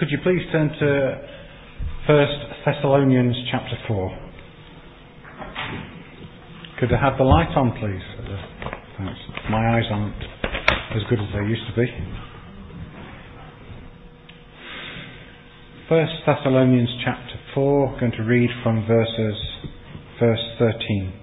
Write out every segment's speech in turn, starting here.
Could you please turn to 1 Thessalonians chapter 4? Could I have the light on, please? Thanks. My eyes aren't as good as they used to be. 1 Thessalonians chapter 4, going to read from verse 13.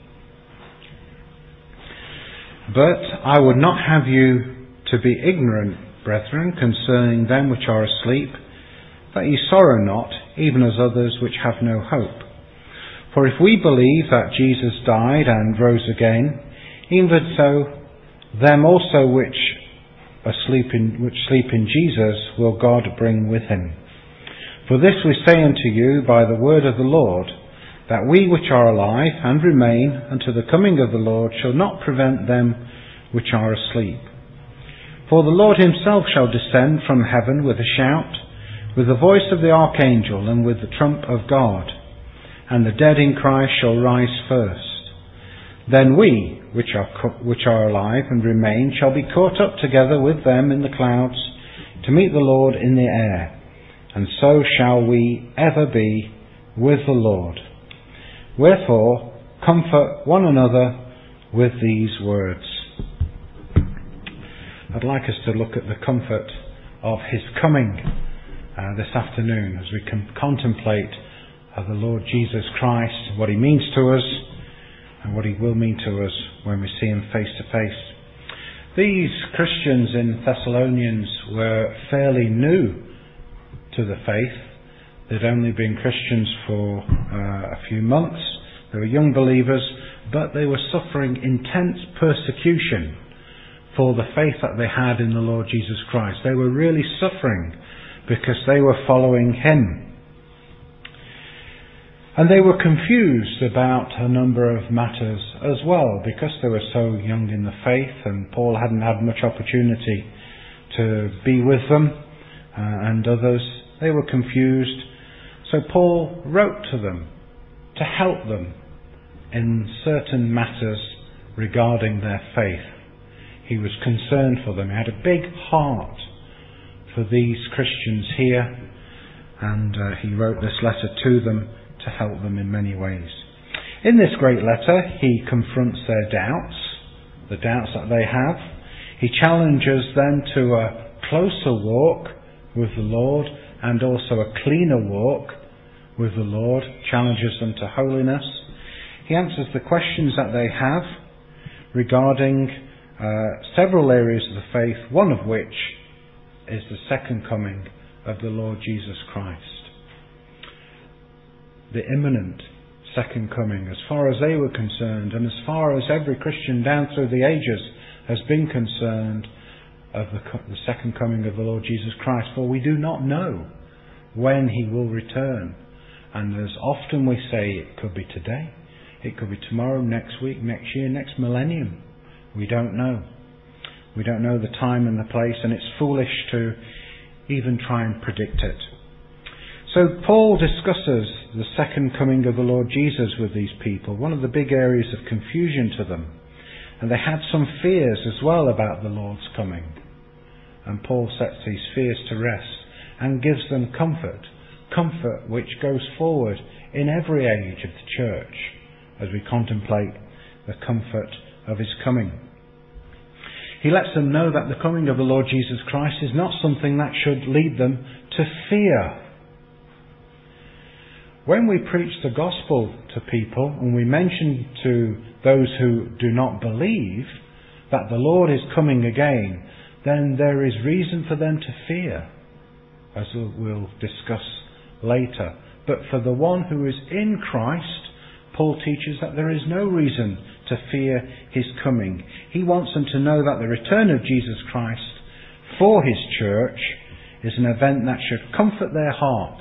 But I would not have you to be ignorant, brethren, concerning them which are asleep, that ye sorrow not, even as others which have no hope. For if we believe that Jesus died and rose again, even so them also which sleep in Jesus will God bring with him. For this we say unto you by the word of the Lord, that we which are alive and remain unto the coming of the Lord shall not prevent them which are asleep. For the Lord himself shall descend from heaven with a shout, with the voice of the archangel, and with the trump of God, and the dead in Christ shall rise first. Then we, which are alive and remain, shall be caught up together with them in the clouds, to meet the Lord in the air, and so shall we ever be with the Lord. Wherefore, comfort one another with these words. I'd like us to look at the comfort of his coming this afternoon as we can contemplate the Lord Jesus Christ, what he means to us and what he will mean to us when we see him face to face. These Christians in Thessalonians were fairly new to the faith. They'd only been Christians for a few months. They were young believers, but they were suffering intense persecution for the faith that they had in the Lord Jesus Christ. They were really suffering because they were following him. And they were confused about a number of matters as well, because they were so young in the faith and Paul hadn't had much opportunity to be with them and others. They were confused. So Paul wrote to them to help them in certain matters regarding their faith. He was concerned for them. He had a big heart for these Christians here, and he wrote this letter to them to help them in many ways. In this great letter, he confronts their doubts, the doubts that they have. He challenges them to a closer walk with the Lord and also a cleaner walk with the Lord, challenges them to holiness. He answers the questions that they have regarding several areas of the faith, one of which is the second coming of the Lord Jesus Christ. The imminent second coming, as far as they were concerned, and as far as every Christian down through the ages has been concerned, of the second coming of the Lord Jesus Christ. For we do not know when he will return. And as often we say, it could be today, it could be tomorrow, next week, next year, next millennium. We don't know. We don't know the time and the place, and it's foolish to even try and predict it. So Paul discusses the second coming of the Lord Jesus with these people, one of the big areas of confusion to them. And they had some fears as well about the Lord's coming. And Paul sets these fears to rest and gives them comfort. Comfort which goes forward in every age of the church as we contemplate the comfort of his coming. He lets them know that the coming of the Lord Jesus Christ is not something that should lead them to fear. When we preach the gospel to people and we mention to those who do not believe that the Lord is coming again, then there is reason for them to fear, as we'll discuss later. But for the one who is in Christ, Paul teaches that there is no reason to fear his coming. He wants them to know that the return of Jesus Christ for his church is an event that should comfort their hearts.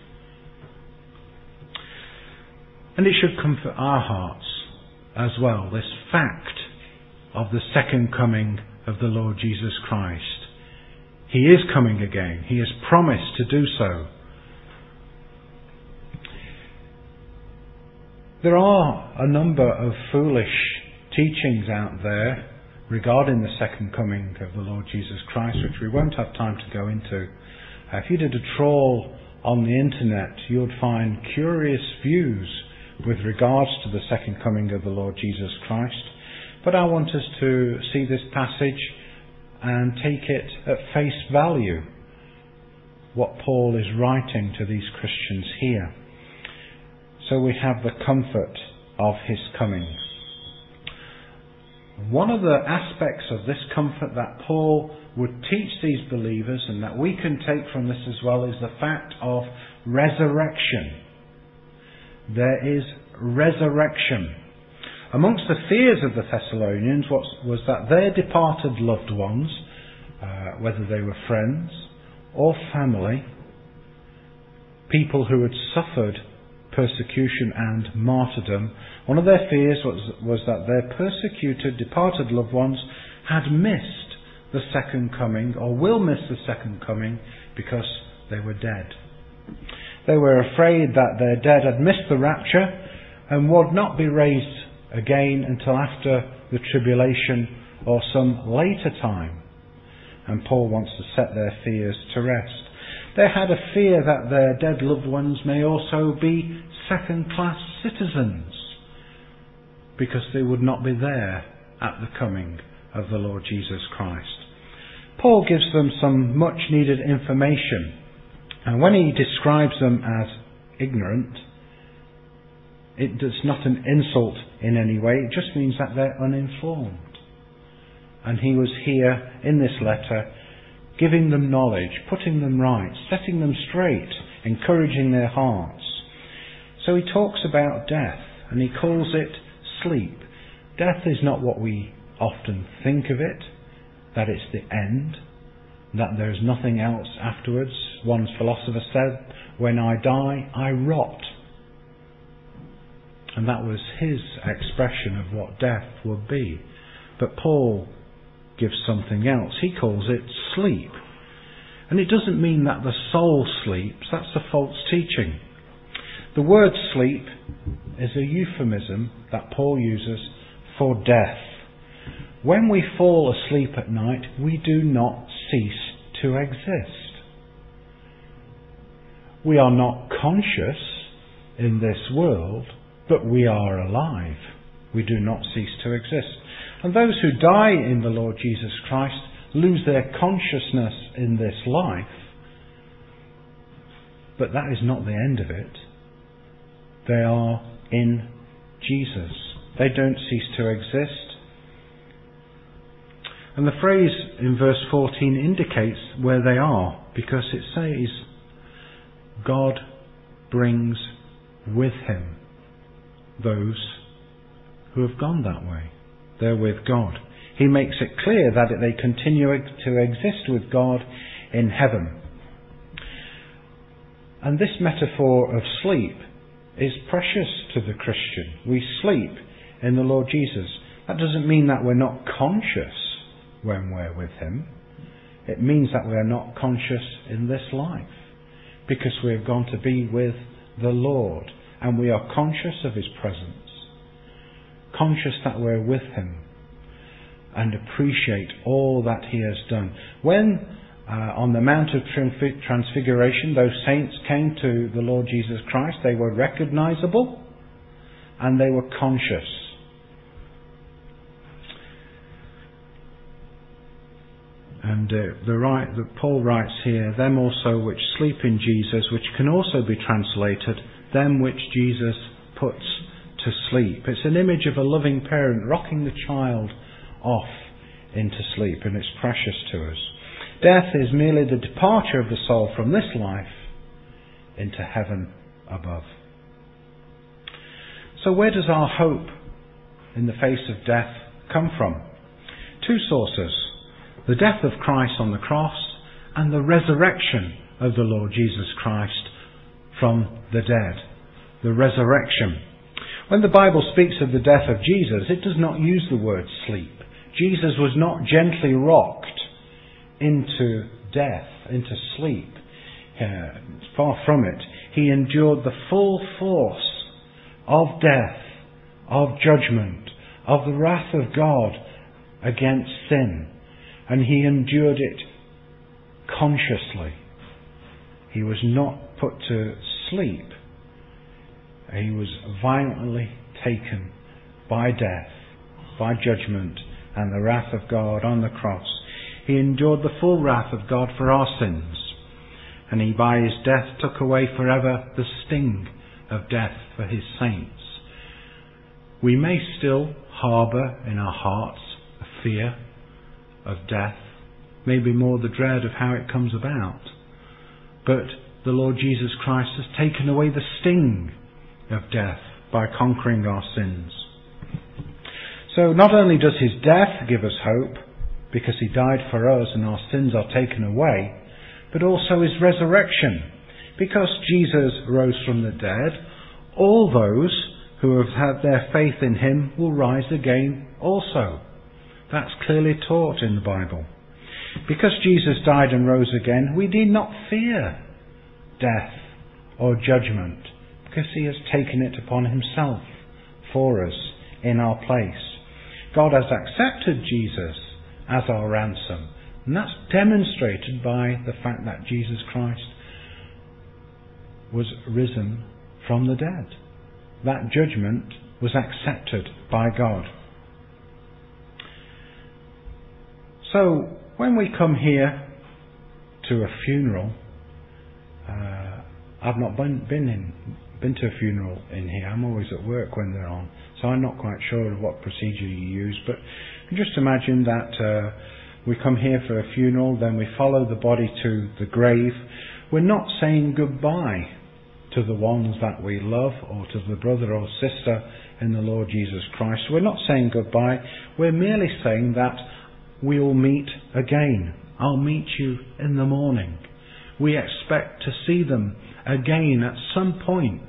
And it should comfort our hearts as well, this fact of the second coming of the Lord Jesus Christ. He is coming again. He has promised to do so. There are a number of foolish teachings out there regarding the second coming of the Lord Jesus Christ, which we won't have time to go into If you did a trawl on the internet, you would find curious views with regards to the second coming of the Lord Jesus Christ. But I want us to see this passage and take it at face value, what Paul is writing to these Christians here. So we have the comfort of his coming. One of the aspects of this comfort that Paul would teach these believers, and that we can take from this as well, is the fact of resurrection. There is resurrection. Amongst the fears of the Thessalonians was that their departed loved ones, whether they were friends or family, people who had suffered persecution and martyrdom, one of their fears was that their persecuted, departed loved ones had missed the second coming, or will miss the second coming, because they were dead. They were afraid that their dead had missed the rapture and would not be raised again until after the tribulation or some later time. And Paul wants to set their fears to rest. They had a fear that their dead loved ones may also be second-class citizens, because they would not be there at the coming of the Lord Jesus Christ. Paul gives them some much needed information, and when he describes them as ignorant, it's not an insult in any way, it just means that they're uninformed. And he was here in this letter giving them knowledge, putting them right, setting them straight, encouraging their hearts. So he talks about death, and he calls it sleep. Death is not what we often think of it, that it's the end, that there's nothing else afterwards. One philosopher said, "When I die, I rot." And that was his expression of what death would be. But Paul gives something else. He calls it sleep. And it doesn't mean that the soul sleeps. That's a false teaching. The word sleep is a euphemism that Paul uses for death. When we fall asleep at night, we do not cease to exist. We are not conscious in this world, but we are alive. We do not cease to exist. And those who die in the Lord Jesus Christ lose their consciousness in this life, but that is not the end of it. They are in Jesus. They don't cease to exist. And the phrase in verse 14 indicates where they are, because it says, God brings with him those who have gone that way. They're with God. He makes it clear that they continue to exist with God in heaven. And this metaphor of sleep is precious to the Christian. We sleep in the Lord Jesus. That doesn't mean that we're not conscious when we're with him. It means that we are not conscious in this life, because we have gone to be with the Lord, and we are conscious of his presence, conscious that we're with him, and appreciate all that he has done. When on the Mount of Transfiguration those saints came to the Lord Jesus Christ, they were recognizable and they were conscious. And Paul writes here, them also which sleep in Jesus, which can also be translated, them which Jesus puts to sleep. It's an image of a loving parent rocking the child off into sleep, and it's precious to us. Death is merely the departure of the soul from this life into heaven above. So where does our hope in the face of death come from? Two sources: the death of Christ on the cross and the resurrection of the Lord Jesus Christ from the dead. The resurrection. When the Bible speaks of the death of Jesus, it does not use the word sleep. Jesus was not gently rocked into death, into sleep. Far from it. He endured the full force of death, of judgment, of the wrath of God against sin. And he endured it consciously. He was not put to sleep. He was violently taken by death, by judgment, and the wrath of God on the cross. He endured the full wrath of God for our sins, and he by his death took away forever the sting of death for his saints. We may still harbour in our hearts a fear of death, maybe more the dread of how it comes about, but the Lord Jesus Christ has taken away the sting of death by conquering our sins. So not only does his death give us hope, because he died for us and our sins are taken away, but also his resurrection. Because Jesus rose from the dead, all those who have had their faith in him will rise again also. That's clearly taught in the Bible. Because Jesus died and rose again, we need not fear death or judgment, because he has taken it upon himself for us in our place. God has accepted Jesus as our ransom, and that's demonstrated by the fact that Jesus Christ was risen from the dead. That judgment was accepted by God. So, when we come here to a funeral, I've not been to a funeral in here. I'm always at work when they're on, so I'm not quite sure of what procedure you use, but just imagine that we come here for a funeral, then we follow the body to the grave. We're not saying goodbye to the ones that we love, or to the brother or sister in the Lord Jesus Christ. We're not saying goodbye. We're merely saying that we'll meet again. I'll meet you in the morning. We expect to see them again at some point.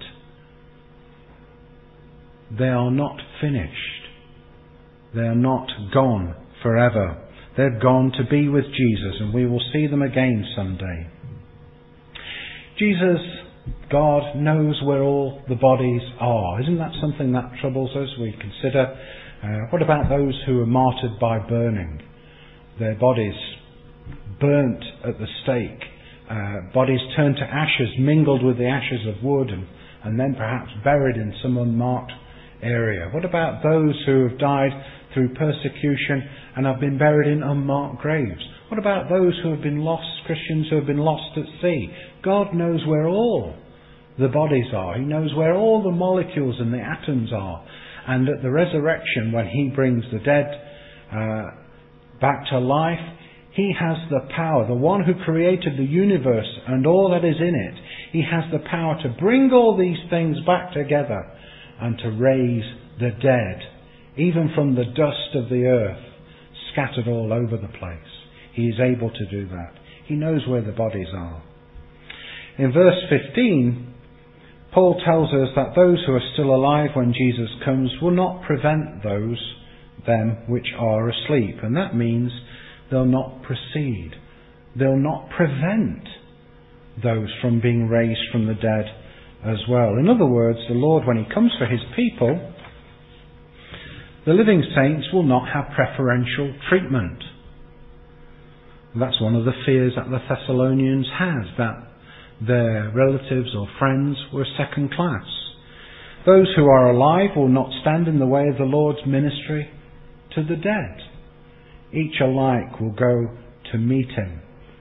They are not finished. They are not gone forever. They've gone to be with Jesus, and we will see them again someday. Jesus, God, knows where all the bodies are. Isn't that something that troubles us? We consider, what about those who are martyred by burning? Their bodies burnt at the stake, bodies turned to ashes, mingled with the ashes of wood, and then perhaps buried in some unmarked area. What about those who have died through persecution and have been buried in unmarked graves? What about those who have been lost, Christians who have been lost at sea? God knows where all the bodies are. He knows where all the molecules and the atoms are. And at the resurrection, when he brings the dead back to life, he has the power, the one who created the universe and all that is in it. He has the power to bring all these things back together and to raise the dead, even from the dust of the earth, scattered all over the place. He is able to do that. He knows where the bodies are. In verse 15, Paul tells us that those who are still alive when Jesus comes will not prevent them which are asleep. And that means they'll not proceed. They'll not prevent those from being raised from the dead as well. In other words, the Lord, when he comes for his people, the living saints will not have preferential treatment. That's one of the fears that the Thessalonians had, that their relatives or friends were second class. Those who are alive will not stand in the way of the Lord's ministry to the dead. Each alike will go to meet him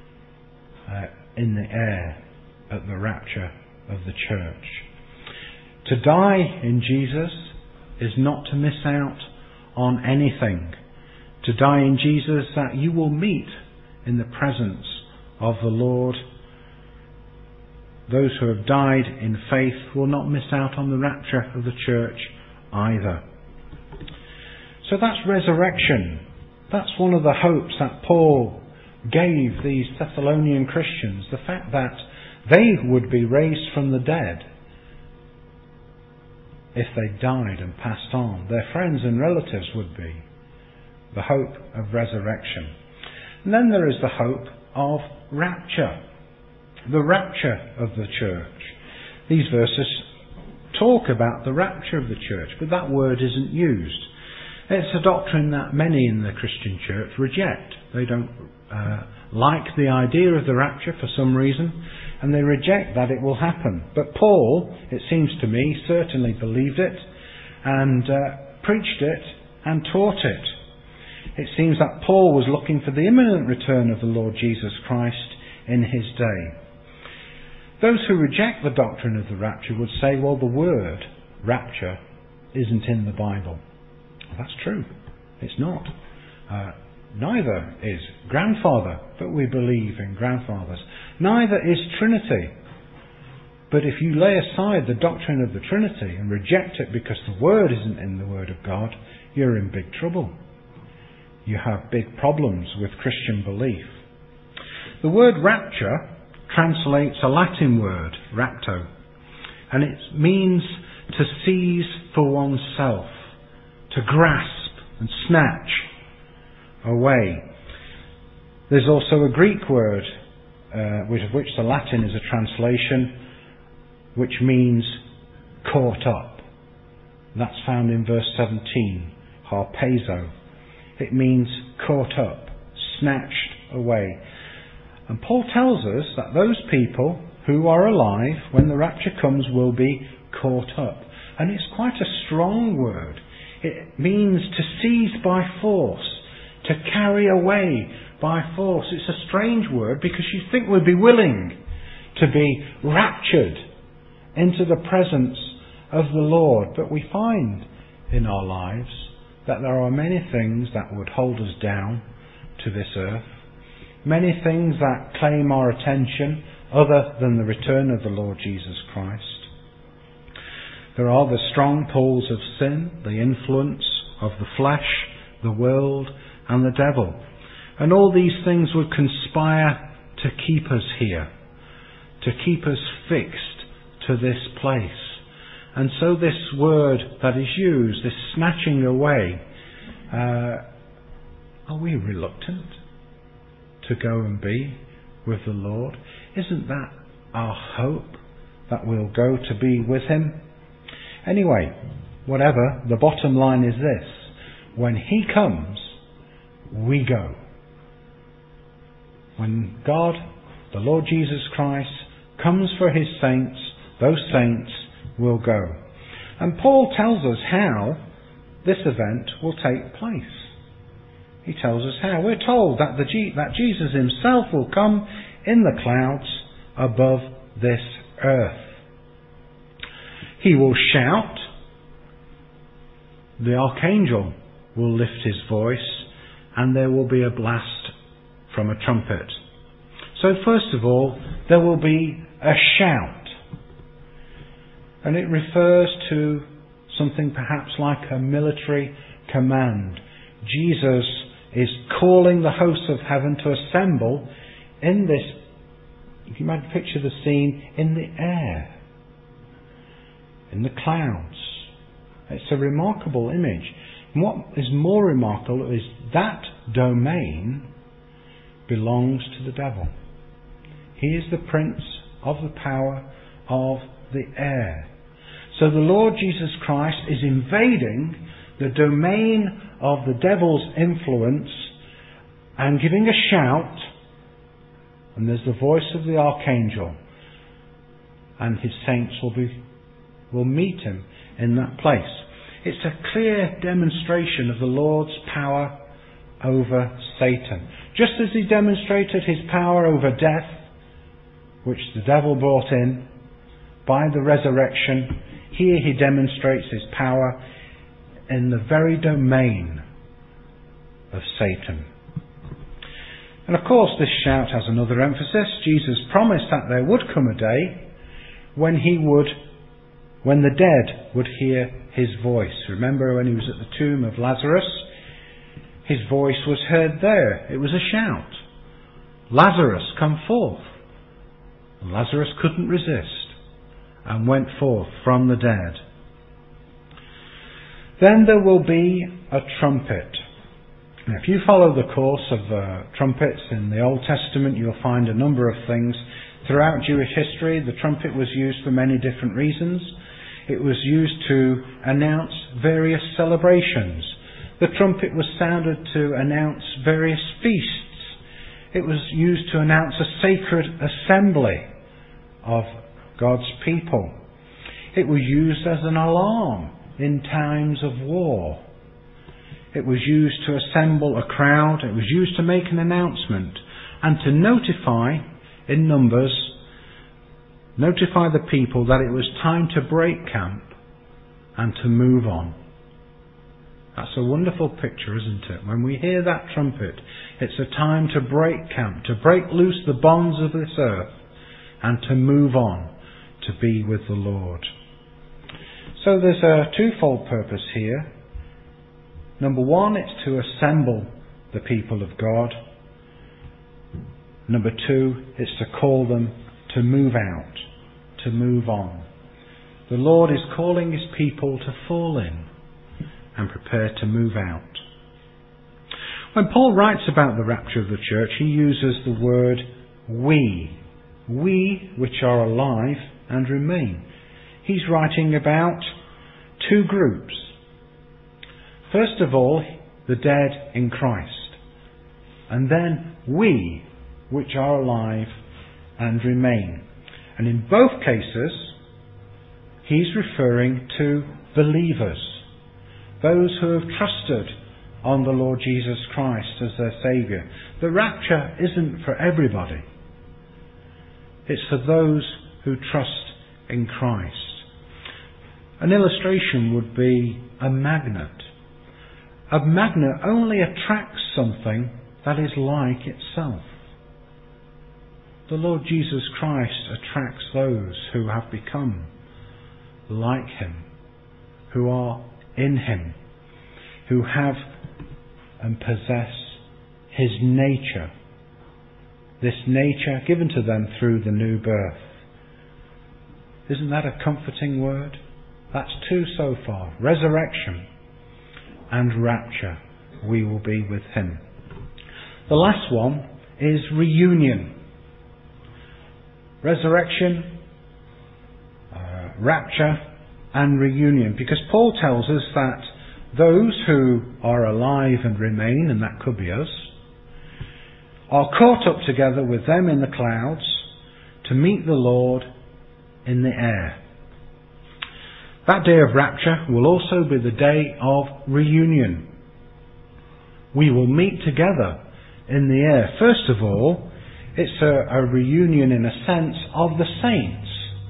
in the air at the rapture of the church. To die in Jesus is not to miss out on anything. To die in Jesus, that you will meet in the presence of the Lord. Those who have died in faith will not miss out on the rapture of the church either. So that's resurrection. That's one of the hopes that Paul gave these Thessalonian Christians, the fact that they would be raised from the dead if they died and passed on. Their friends and relatives would be. The hope of resurrection. And then there is the hope of rapture. The rapture of the church. These verses talk about the rapture of the church, but that word isn't used. It's a doctrine that many in the Christian church reject. They don't like the idea of the rapture for some reason. and they reject that it will happen. But Paul, it seems to me, certainly believed it and preached it and taught it. It seems that Paul was looking for the imminent return of the Lord Jesus Christ in his day. Those who reject the doctrine of the rapture would say, well, the word rapture isn't in the Bible. Well, that's true. It's not. Neither is grandfather, but we believe in grandfathers. Neither is Trinity. But if you lay aside the doctrine of the Trinity and reject it because the word isn't in the Word of God, you're in big trouble. You have big problems with Christian belief. The word rapture translates a Latin word, rapto, and it means to seize for oneself, to grasp and snatch away. There's also a Greek word, of which the Latin is a translation, which means caught up. That's found in verse 17, harpazo. It means caught up, snatched away. And Paul tells us that those people who are alive when the rapture comes will be caught up. And it's quite a strong word. It means to seize by force, to carry away by force. It's a strange word because you think we'd be willing to be raptured into the presence of the Lord. But we find in our lives that there are many things that would hold us down to this earth. Many things that claim our attention other than the return of the Lord Jesus Christ. There are the strong pulls of sin, the influence of the flesh, the world, and the devil. And all these things would conspire to keep us here, to keep us fixed to this place. And so this word that is used, this snatching away, are we reluctant to go and be with the Lord? Isn't that our hope, that we'll go to be with Him? Anyway, whatever, the bottom line is this: when He comes, we go. When God, the Lord Jesus Christ, comes for His saints, those saints will go. And Paul tells us how this event will take place. He tells us how. We're told that Jesus Himself will come in the clouds above this earth. He will shout. The archangel will lift his voice, and there will be a blast from a trumpet. So first of all, there will be a shout. And it refers to something perhaps like a military command. Jesus is calling the hosts of heaven to assemble in this, if you might picture the scene, in the air, in the clouds. It's a remarkable image. And what is more remarkable is that domain belongs to the devil. He is the prince of the power of the air. So the Lord Jesus Christ is invading the domain of the devil's influence and giving a shout, and there's the voice of the archangel, and His saints will meet Him in that place. It's a clear demonstration of the Lord's power over Satan. Just as He demonstrated His power over death, which the devil brought in by the resurrection, here He demonstrates His power in the very domain of Satan. And of course this shout has another emphasis. Jesus promised that there would come a day when the dead would hear His voice. Remember when He was at the tomb of Lazarus? His voice was heard there. It was a shout. Lazarus, come forth. And Lazarus couldn't resist and went forth from the dead. Then there will be a trumpet. Now, if you follow the course of trumpets in the Old Testament, you'll find a number of things. Throughout Jewish history, the trumpet was used for many different reasons. It was used to announce various celebrations. The trumpet was sounded to announce various feasts. It was used to announce a sacred assembly of God's people. It was used as an alarm in times of war. It was used to assemble a crowd. It was used to make an announcement and to notify in numbers, notify the people that it was time to break camp and to move on. That's a wonderful picture, isn't it? When we hear that trumpet, it's a time to break camp, to break loose the bonds of this earth and to move on to be with the Lord. So there's a twofold purpose here. Number one, it's to assemble the people of God. Number two, it's to call them to move out, to move on. The Lord is calling His people to fall in and prepare to move out. When Paul writes about the rapture of the church, he uses the word we which are alive and remain. He's writing about two groups. First of all, the dead in Christ, and then we which are alive and remain. And in both cases, he's referring to believers, those who have trusted on the Lord Jesus Christ as their Saviour. The rapture isn't for everybody. It's for those who trust in Christ. An illustration would be a magnet. A magnet only attracts something that is like itself. The Lord Jesus Christ attracts those who have become like Him, who are in Him, who have and possess His nature, this nature given to them through the new birth. Isn't that a comforting word? That's two so far. Resurrection and rapture. We will be with Him. The last one is reunion. Resurrection, rapture and reunion. Because Paul tells us that those who are alive and remain, and that could be us, are caught up together with them in the clouds to meet the Lord in the air. That day of rapture will also be the day of reunion. We will meet together in the air. First of all, it's a reunion in a sense of the saints.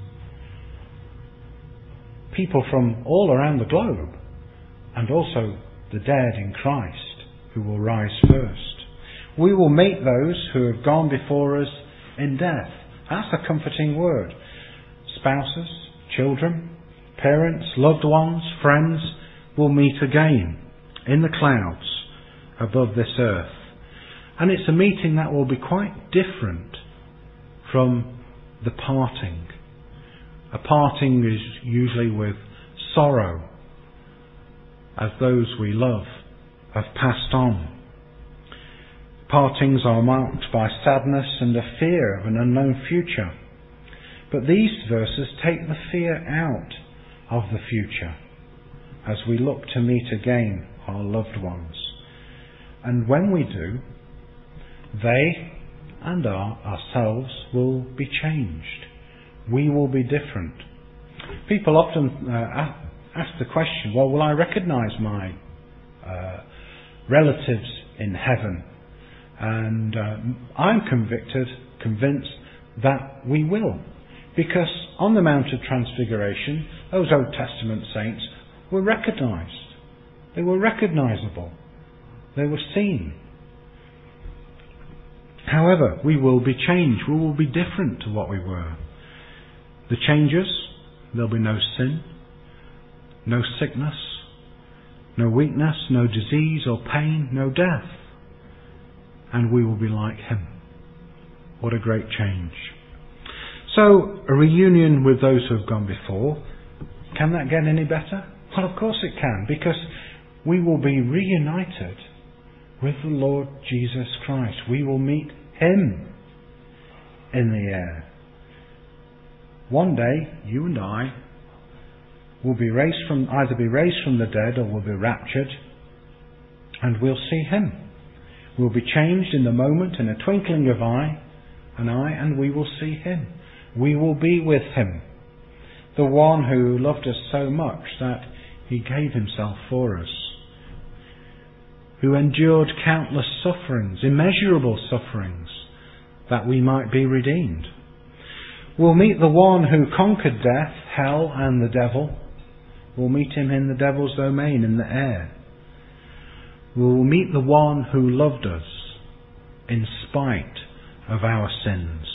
People from all around the globe, and also the dead in Christ who will rise first. We will meet those who have gone before us in death. That's a comforting word. Spouses, children, parents, loved ones, friends will meet again in the clouds above this earth. And it's a meeting that will be quite different from the parting. A parting is usually with sorrow, as those we love have passed on. Partings are marked by sadness and a fear of an unknown future. But these verses take the fear out of the future as we look to meet again our loved ones. And when we do, they and ourselves will be changed. We will be different. People often ask the question, well, will I recognise my relatives in heaven? And I'm convinced that we will. Because on the Mount of Transfiguration, those Old Testament saints were recognised. They were recognisable. They were seen. However, we will be changed. We will be different to what we were. The changes, there'll be no sin, no sickness, no weakness, no disease or pain, no death. And we will be like Him. What a great change. So, a reunion with those who have gone before, can that get any better? Well, of course it can, because we will be reunited with the Lord Jesus Christ. We will meet Him in the air. One day, you and I will either be raised from the dead or will be raptured, and we'll see Him. We'll be changed in the moment, in a twinkling of an eye, and we will see Him. we will be with him. The one who loved us so much that he gave himself for us, who endured countless sufferings, immeasurable sufferings, that we might be redeemed. We'll meet the one who conquered death, hell and the devil. We'll meet him in the devil's domain in the air. We'll meet the one who loved us in spite of our sins.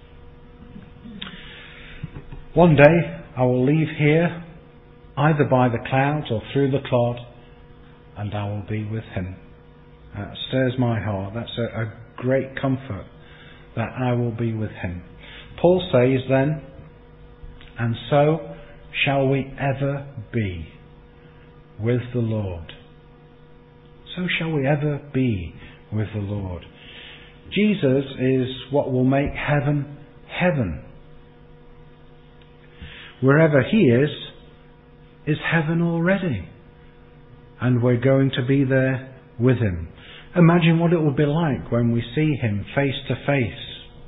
One day I will leave here, either by the clouds or through the clod, and I will be with him. That stirs my heart. That's a great comfort, that I will be with him. Paul says then, and so shall we ever be with the Lord. So shall we ever be with the Lord. Jesus is what will make heaven, heaven. Wherever he is heaven already. And we're going to be there with him. Imagine what it will be like when we see him face to face.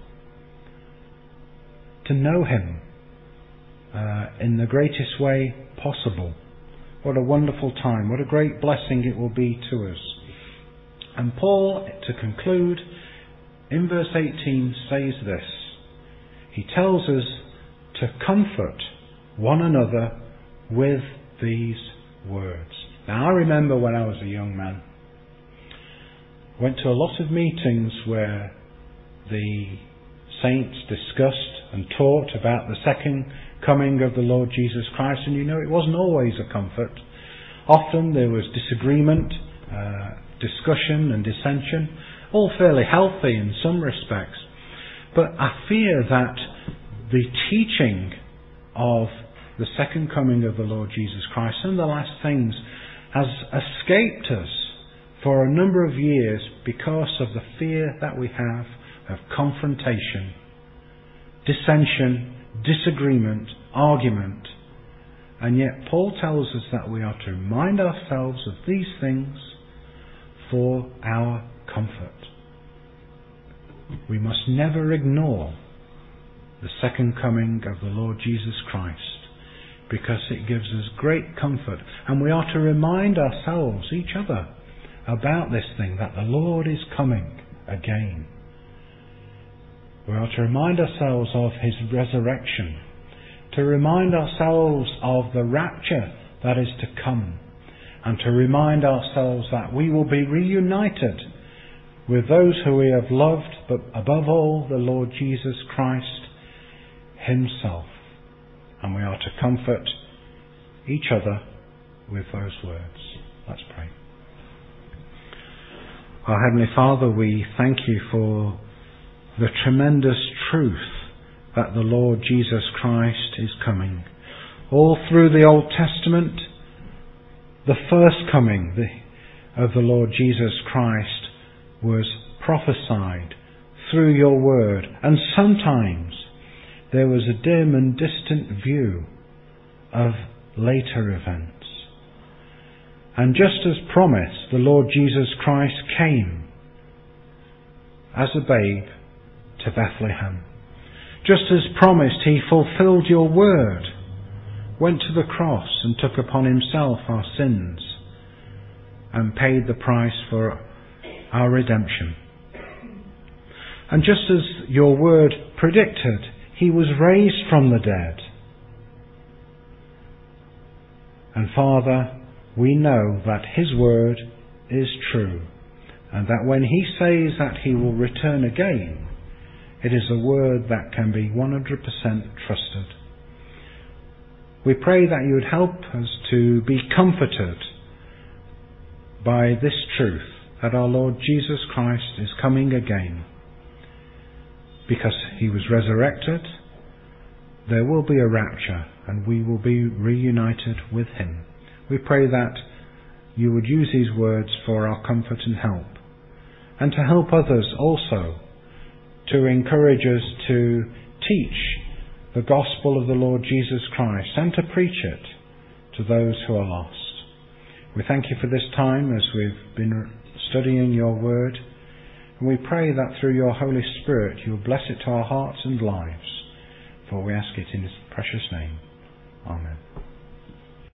To know him in the greatest way possible. What a wonderful time. What a great blessing it will be to us. And Paul, to conclude, in verse 18 says this. He tells us to comfort one another with these words. Now I remember when I was a young man, went to a lot of meetings where the saints discussed and taught about the second coming of the Lord Jesus Christ, and it wasn't always a comfort. Often there was disagreement, discussion and dissension, all fairly healthy in some respects. But I fear that the teaching of the second coming of the Lord Jesus Christ and the last things has escaped us for a number of years because of the fear that we have of confrontation, dissension, disagreement, argument. And yet Paul tells us that we are to remind ourselves of these things for our comfort. We must never ignore the second coming of the Lord Jesus Christ, because it gives us great comfort, and we are to remind ourselves, each other, about this thing, that the Lord is coming again. We are to remind ourselves of his resurrection, to remind ourselves of the rapture that is to come, and to remind ourselves that we will be reunited with those who we have loved, but above all, the Lord Jesus Christ himself. And we are to comfort each other with those words. Let's pray. Our Heavenly Father, we thank you for the tremendous truth that the Lord Jesus Christ is coming. All through the Old Testament, the first coming of the Lord Jesus Christ was prophesied through your word, and sometimes there was a dim and distant view of later events. And just as promised, the Lord Jesus Christ came as a babe to Bethlehem. Just as promised, he fulfilled your word, went to the cross and took upon himself our sins and paid the price for our redemption. And just as your word predicted, he was raised from the dead. And Father, we know that his word is true, and that when he says that he will return again, it is a word that can be 100% trusted. We pray that you would help us to be comforted by this truth, that our Lord Jesus Christ is coming again. Because he was resurrected, there will be a rapture, and we will be reunited with him. We pray that you would use these words for our comfort and help, and to help others also, to encourage us to teach the gospel of the Lord Jesus Christ and to preach it to those who are lost. We thank you for this time as we've been studying your word, and we pray that through your Holy Spirit you will bless it to our hearts and lives, For we ask it in His precious name.